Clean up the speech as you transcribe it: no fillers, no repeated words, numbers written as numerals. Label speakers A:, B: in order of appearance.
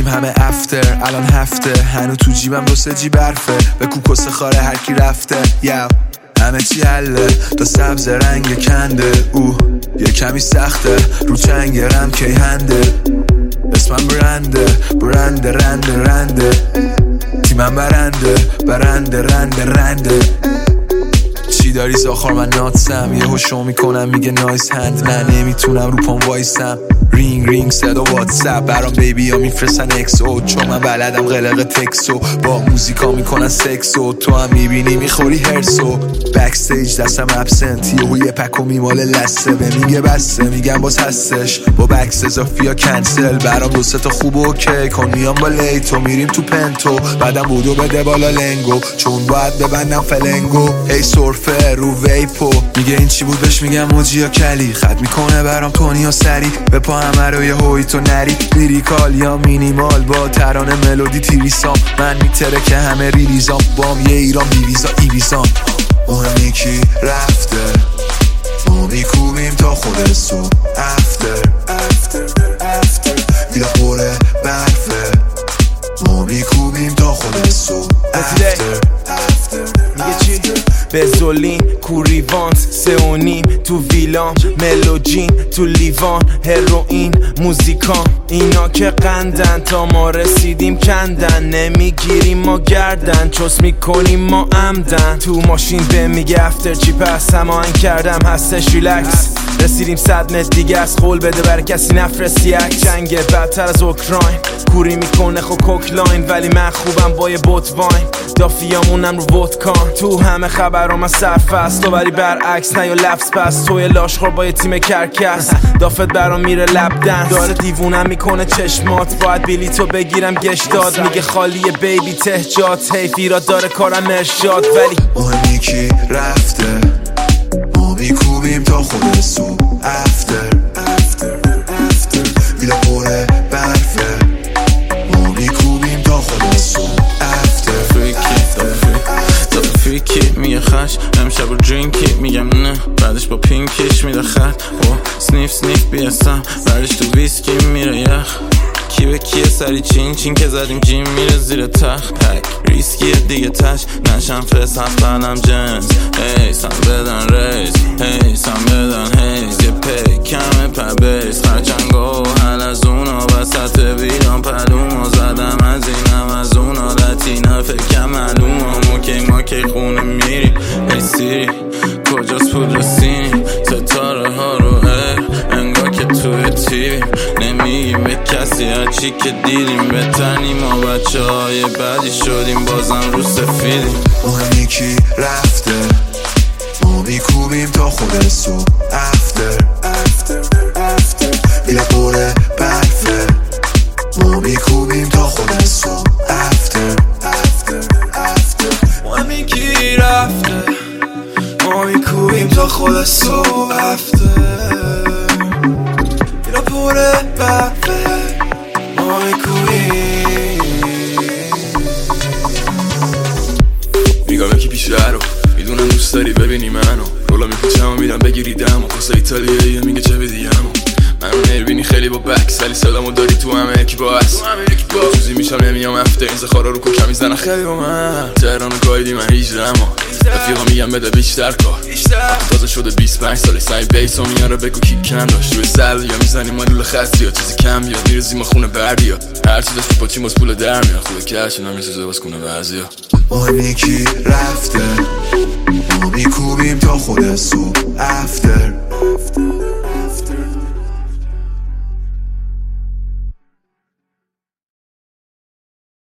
A: همه افتر الان هفته هنو تو جیبم 2-3 جیب برفه به کوکس خاره هرکی رفته یو همه چی حله تا سبز رنگ کنده یه کمی سخته رو چنگرم کی هنده اسمم برنده تیمم برنده چی داری زاخار من ناتسم یهو شو میکنم میگه نایس هند نه نمیتونم رو پام وایسم رینگ صدا واتساپ برام بیبی ها میفرستن اکسو چون من بلدم قلق تکسو با موزیکا میکنن سکسو تو هم میبینی میخوری هرسو بکستیج دستم ابسنت یهو یه پکو میماله لسه به میگه بسته میگم باز هستش با بکس اضافی یا کنسل برام 2-3 تا خوب اوکی کن میام با لیتو میریم تو پنتو بعدم بودو بده بالا لنگو چون باید ببندم فلنگو هی سورفه رو ویپو میگه این چی بود بهش میگم موجی یا کلی خط میکنه برام کنی یا سری به پا همه رو یه هوی تو نری لیریکال یا مینیمال با ترانه ملودی تیریسام من میتره که همه ریلیزام بام یه ایران بیویزا ایویزام مهمی کی رفته ما میکوبیم تا خود صبح افتر دیده خوره برفه ما میکوبیم تا خود صبح افتر
B: میگه چی؟ بزولین کوریوانت 3.5 تو ویلام ملوجین تو لیوان هروئین موزیکان اینا که قندن تا ما رسیدیم کندن نمیگیریم ما گردن چوس میکنیم ما عمدن تو ماشین به میگه افتر چی پس هماهنگ کردم هستش ریلکس رسیدیم 100 متر دیگه از خول بده بر کسی نفرستی یک جنگ بدتر از اوکراین کوری میکنه خو کوکلاین ولی من خوبم با یه بوت واین دافیامونم رو ودکان تو همه خبرام از سرفست تو ولی برعکس نه یا لفظ پس توی لاشخور با یه تیم کرکس دافت برام میره لبدن داره دیوونم میکنه چشمات باید بلیتو بگیرم گشتاد میگه خالیه بیبی تهجات حیفی داره کارم ارشاد ولی
A: مهمی کی رفته ما میکوبیم تا خود صبح افتر دیده خوره برفه ما میکوبیم تا خود صبح افتر
C: فریکی میگه خش امشب رو درینکی میگم نه بعدش با پینکش میده خط سنیف بیستم بعدش تو ویسکی میره یخ کی به کیه سری چین که زدیم جیم میره زیر تخت پک ریسکیه دیگه تش نشم فس هست بلم جنس هی سم بدن ریز هی سم بدن هیز یه پی کمه پبیز خرچنگا و حل از اونا وسط ویران پلوما زدم از اینم از اونا لطینا فکر معلوم ما کی خونه میری ای سیری کجاست پول رسینی ستاره ها رو انگار که توی تیوی نمیگیم به کسی هرچی که دیدیم بتنیم ما بچه های بعدی شدیم بازم رو سفیدیم
A: مهمی کی رفته ما میکوبیم تا خود صبح افتر بیله خوره برفه ما میکوبیم تا خود صبح افتر
B: مهمی کی رفته ما میکوبیم تا خود صبح افتر بیله خوره برفه ما میکوبیم
D: میگم یکی پیش رو میدونم دوست داری ببینی منو رولا میپیچم و میدم بگیری دمو کاسه ایتالیاییه میگه چه بدیم منو نمیبینی خیلی با بکس ولی صدامو داری تو همه یکی با هست چوزی میشم نمیام افته این زخارا رو کوکم میزنن خیلی با من تهران گایدی من 18 اما رفیقا میگم بده بیشتر کار تازه شده 25 سالی سعی بیسو میاره بگو کی کن داشت روی سل یا میزنی مالول خستی یا چیزی کم بیاد میرزی ما خونه بردیا هر چی داشت با چی ماز پول در میاد خوبه کش نمیسوزه باز کنه بعضیا
A: مهمی کی رفته ما میکوبیم تا خود صبح